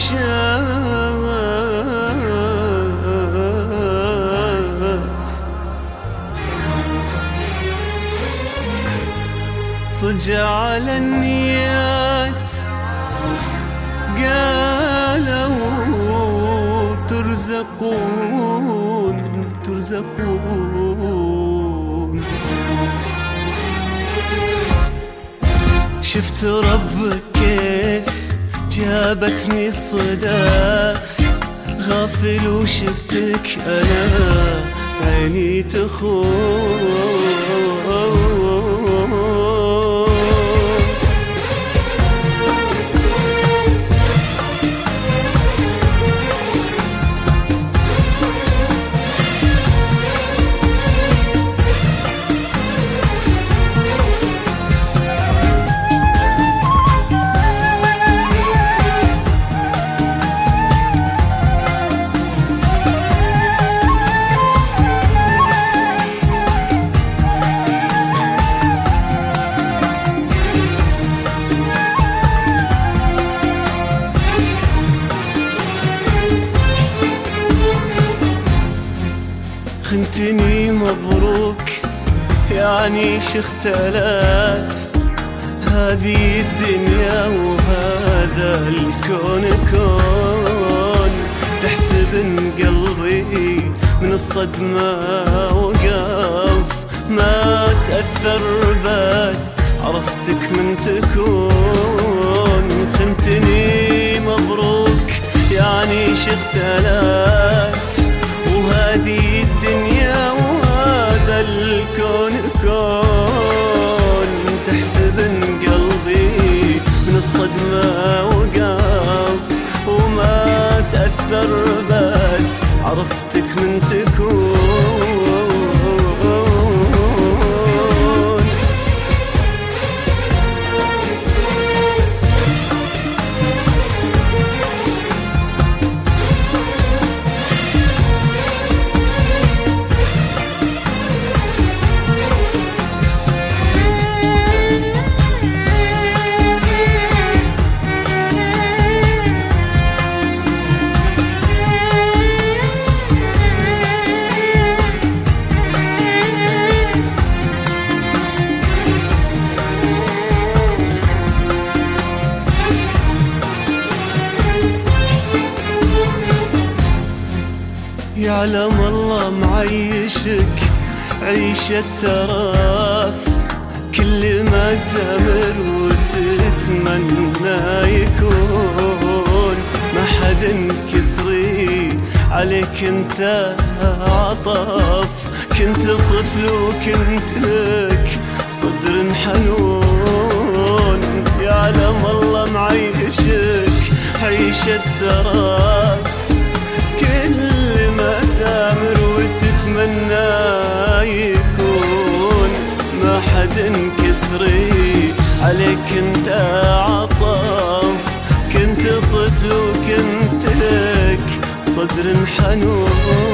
صج على النيات قالوا ترزقون شفت ربك كيف جابتني الصداف غافل وشفتك أنا عيني تخون خنتني مبروك يعني اختلاف هذه الدنيا وهذا الكون كون تحسب ان قلبي من الصدمة وقف ما تأثر بس عرفتك من تكون خنتني مبروك يعني اختلاف وهذه الدنيا وهذا الكون كون تحسب ان قلبي من الصدمة وقف وما تأثر بس عرفتك من تكون يعلم الله معيشك عيشة تراف كل ما تمر وتتمنى يكون ما حد كثري عليك انت عطف كنت طفل وكنت لك صدر حنون يعلم الله معيشك عيشة تراف كل ما تامر وتتمنى يكون ما حد كثري عليك انت عطف كنت طفل وكنت لك صدر حنون